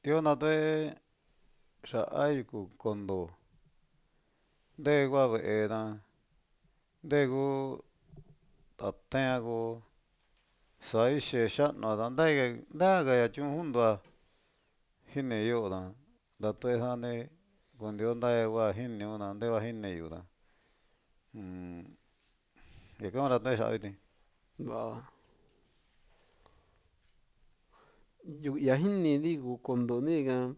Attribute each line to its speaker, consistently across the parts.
Speaker 1: Yo na tue xa'a yuku kondo ndegua ve'ena ndegu tateago xaixi xa'anuda ndagaya chun jundu'a jineyo'oda ndatuejane kondio ndagua jiniuna ndegua jineyuda ñakuin'ora tue xa'a viti.
Speaker 2: Va yajini digo kondo niga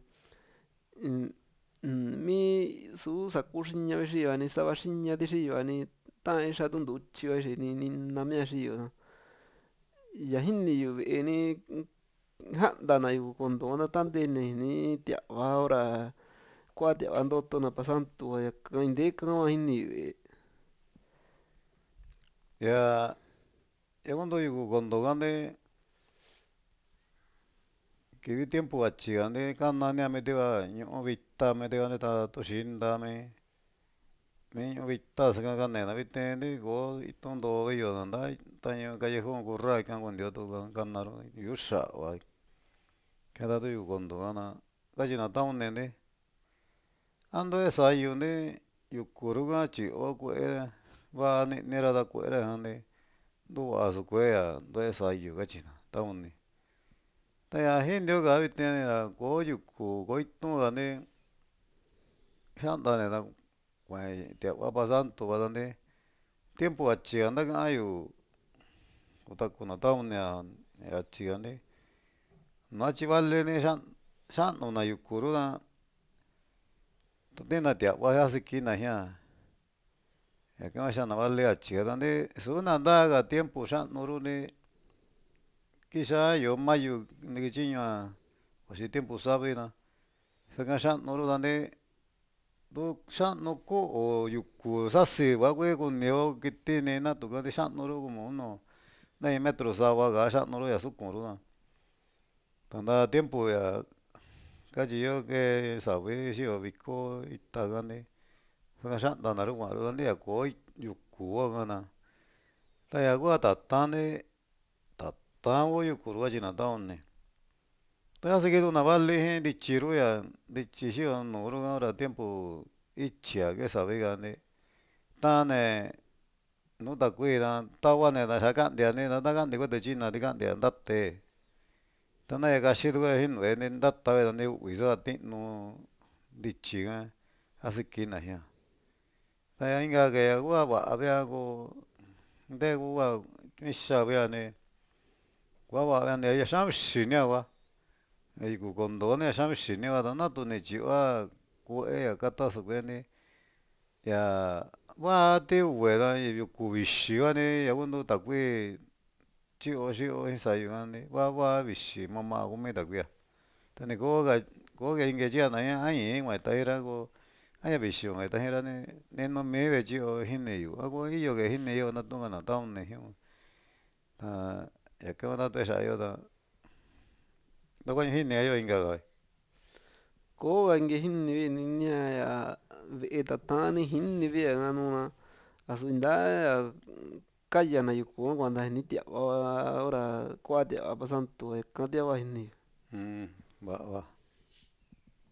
Speaker 2: mi xuu xakuxiña vixiyani xavaxiña dixiyani ta'in xatunduchiva xini namia xiyo yajiniyu ve'eni ja'andana yuku kondona tanteni ni tia'ava hora kua tia'ava ndotona pasantua nteé ka'a jiniyu ve'e.
Speaker 1: Ya cuando yuku kondo gane kivi tiempo achigane kanania metiva ñu'u vita metivane ta tuxindame mi ñu'u vita kanena vite go itundo veyoda nda tañu callejón kurra ikan kondio tu kanaro yuxa'ava keda tu yuku kondo gana kachina taun nende ando esayunde yukuruga chi'o kue'e va ni'nira da kue'ere jande ndu'aso kue'a ndo esayu kachina tauni taña jindio vitenida ko yuku ko itugane jiandanida kue'e tia'ava pasanto vadande tiempo achigande ka'ayu kutakuna taunia achigande nachi valeni xa'nuna yukuruda tina tia'ava asikina jiaa ñakuin'a xi'ana vale achigandande suna ndaga tiempo xa'nurune kiza yo mayu nikichiñu'a vaxi tiempo savina saka xa'nuru dande ndu xa'nu ko'o yuku sasiva kue kunio kitini natuka xa'nuru como unos 2 metros savaga xa'nuru yasukuru tanda tiempo ya kachiyo ke savi xi'io viko itagane saka xa'ndanaru kua'aru ndia koo yuku gana taña kua tatande tataó yukuru kachina tauni taña seguidona vale dichiru ya dichi xi'io nuru hora tiempo ichia ke savigane tane nu takuida tauane xakan'andiani ndaka'andi kuete china tika'andia ndate tane kaxitu jinu'ueni ndata ni u'uiso ati'inu ndichi ka asikina jiaa taña inka kua va'a vea ko ndegua kixaa veane kua va'a xia'an xi'ini va yuku kondo xia'an xi'ini va natu ni chi'oa kue'e kataso kueni ya vati u'ueda yuku vixi vani yakundu takui chi'o ensayu'ani va vixi maa comida kui'ia tani ko'oka inka chi'ana ai kueta'ira ko aña vixi kueta'jirani ninu miive chi'o jineyu a ko iyoka jineyo natugana tauni ñakuin'ora tue xa'ayo nakuña jineyo inkaka.
Speaker 2: Ko'oka inke jinivi niña ve'e tata'ani jinivi ganuna asu inta'a kayana yuku kuanda ni tia'ava hora kua tia'ava pasanto ika tiava jiniyu.
Speaker 1: Va'a va.